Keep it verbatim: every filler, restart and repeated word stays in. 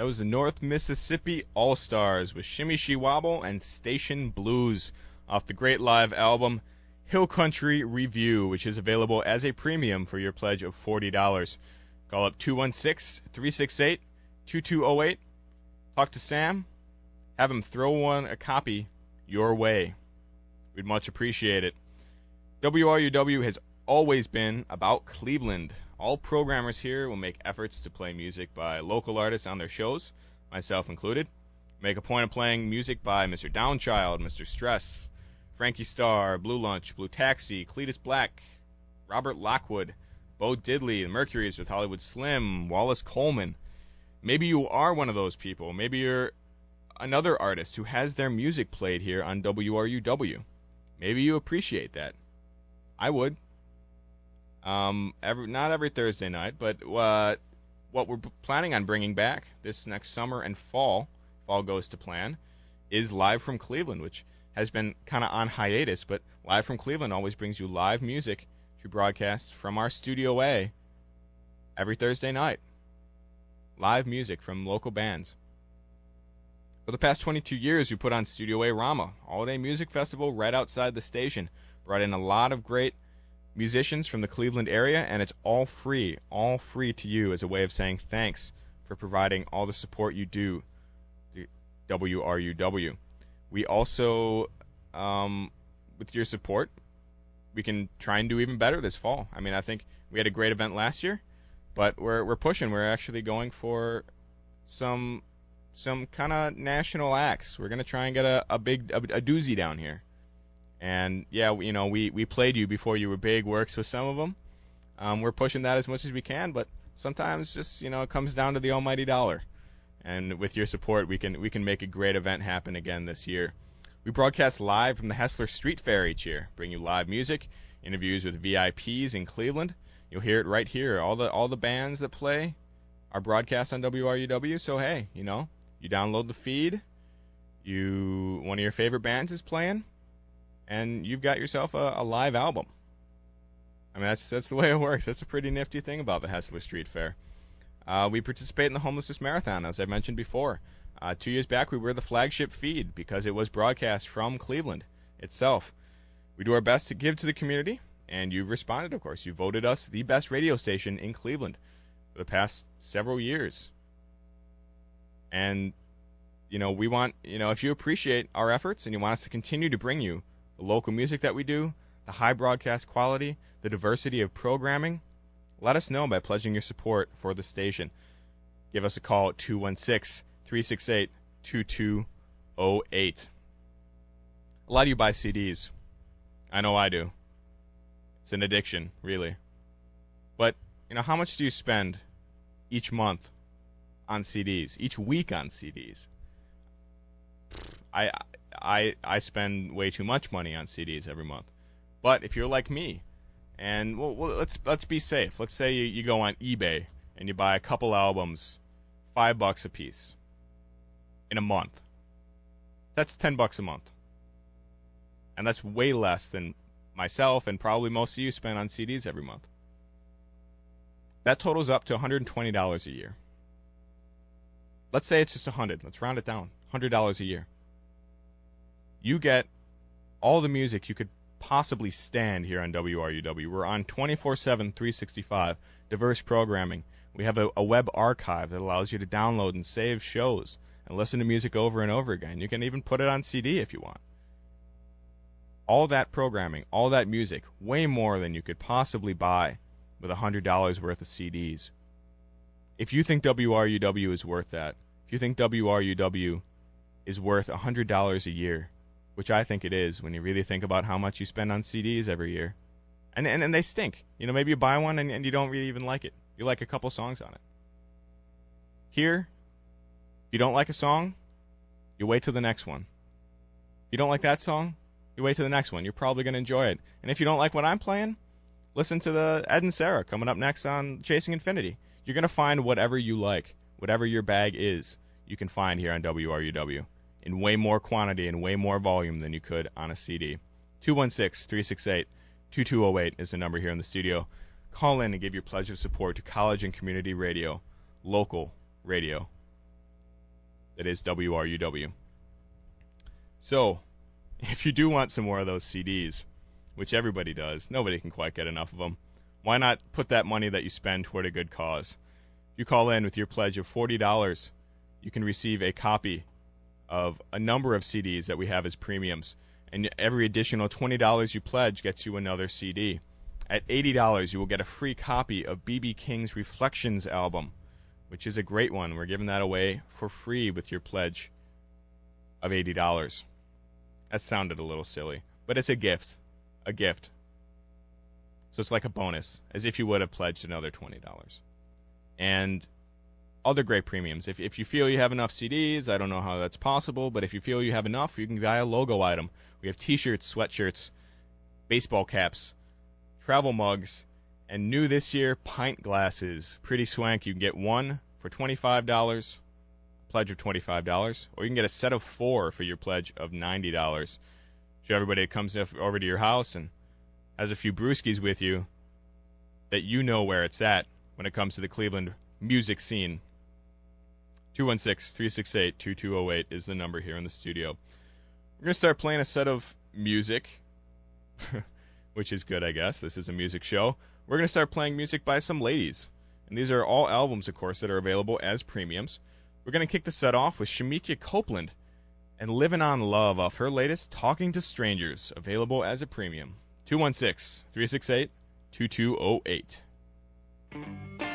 That was the North Mississippi All-Stars with Shimmy She Wobble and Station Blues off the great live album Hill Country Review, which is available as a premium for your pledge of forty dollars. Call up two one six, three six eight, two two zero eight. Talk to Sam. Have him throw one a copy your way. We'd much appreciate it. W R U W has always been about Cleveland. All programmers here will make efforts to play music by local artists on their shows, myself included. Make a point of playing music by Mister Downchild, Mister Stress, Frankie Starr, Blue Lunch, Blue Taxi, Cletus Black, Robert Lockwood, Bo Diddley, the Mercuries with Hollywood Slim, Wallace Coleman. Maybe you are one of those people. Maybe you're another artist who has their music played here on W R U W. Maybe you appreciate that. I would. Um, every, not every Thursday night, but uh, what we're planning on bringing back this next summer and fall, if all goes to plan, is Live from Cleveland, which has been kind of on hiatus, but Live from Cleveland always brings you live music to broadcast from our Studio A every Thursday night. Live music from local bands. For the past twenty-two years, we put on Studio A Rama, all-day music festival right outside the station. Brought in a lot of great musicians from the Cleveland area, and it's all free, all free to you as a way of saying thanks for providing all the support you do to W R U W. We also, um, with your support, we can try and do even better this fall. I mean, I think we had a great event last year, but we're we're pushing. We're actually going for some some kind of national acts. We're gonna try and get a, a big a, a doozy down here. And yeah, you know, we, we played you before you were big works with some of them. Um, we're pushing that as much as we can, but sometimes just, you know, it comes down to the almighty dollar. And with your support, we can we can make a great event happen again this year. We broadcast live from the Hessler Street Fair each year, bring you live music, interviews with V I Ps in Cleveland. You'll hear it right here. All the all the bands that play are broadcast on W R U W. So hey, you know, you download the feed, you one of your favorite bands is playing, and you've got yourself a, a live album. I mean, that's that's the way it works. That's a pretty nifty thing about the Hessler Street Fair. Uh, we participate in the Homelessness Marathon, as I mentioned before. Uh, two years back, we were the flagship feed because it was broadcast from Cleveland itself. We do our best to give to the community, and you've responded, of course. You voted us the best radio station in Cleveland for the past several years. And, you know, we want, you know, if you appreciate our efforts and you want us to continue to bring you the local music that we do, the high broadcast quality, the diversity of programming, let us know by pledging your support for the station. Give us a call at two one six, three six eight, two two zero eight. A lot of you buy C Ds. I know I do. It's an addiction, really. But, you know, how much do you spend each month on C Ds, each week on C Ds? I I I spend way too much money on C Ds every month. But if you're like me, and well, well, let's let's be safe. Let's say you, you go on eBay and you buy a couple albums, five bucks a piece, in a month. That's ten bucks a month, and that's way less than myself and probably most of you spend on C Ds every month. That totals up to one hundred twenty dollars a year. Let's say it's just one hundred. Let's round it down. one hundred dollars a year. You get all the music you could possibly stand here on W R U W. We're on twenty-four seven, three sixty-five, diverse programming. We have a, a web archive that allows you to download and save shows and listen to music over and over again. You can even put it on C D if you want. All that programming, all that music, way more than you could possibly buy with one hundred dollars worth of C Ds. If you think W R U W is worth that, if you think W R U W is worth one hundred dollars a year, which I think it is when you really think about how much you spend on C Ds every year. And and, and they stink. You know, maybe you buy one and, and you don't really even like it. You like a couple songs on it. Here, if you don't like a song, you wait till the next one. If you don't like that song, you wait till the next one. You're probably going to enjoy it. And if you don't like what I'm playing, listen to the Ed and Sarah coming up next on Chasing Infinity. You're going to find whatever you like, whatever your bag is, you can find here on W R U W. In way more quantity and way more volume than you could on a C D. two one six, three six eight, two two zero eight is the number here in the studio. Call in and give your pledge of support to college and community radio, local radio. That is W R U W. So, if you do want some more of those C Ds, which everybody does, nobody can quite get enough of them, why not put that money that you spend toward a good cause? If you call in with your pledge of forty dollars, you can receive a copy of a number of C Ds that we have as premiums. And every additional twenty dollars you pledge gets you another C D. At eighty dollars, you will get a free copy of B B King's Reflections album, which is a great one. We're giving that away for free with your pledge of eighty dollars. That sounded a little silly, but it's a gift. A gift. So it's like a bonus, as if you would have pledged another twenty dollars. And other great premiums. If if you feel you have enough C Ds, I don't know how that's possible, but if you feel you have enough, you can buy a logo item. We have T-shirts, sweatshirts, baseball caps, travel mugs, and new this year, pint glasses. Pretty swank. You can get one for twenty-five dollars, pledge of twenty-five dollars, or you can get a set of four for your pledge of ninety dollars. So everybody that comes over to your house and has a few brewskis with you, that you know where it's at when it comes to the Cleveland music scene. two one six, three six eight, two two zero eight is the number here in the studio. We're going to start playing a set of music, which is good, I guess. This is a music show. We're going to start playing music by some ladies. And these are all albums, of course, that are available as premiums. We're going to kick the set off with Shemekia Copeland and Living on Love off her latest Talking to Strangers, available as a premium. two one six, three six eight, two two zero eight.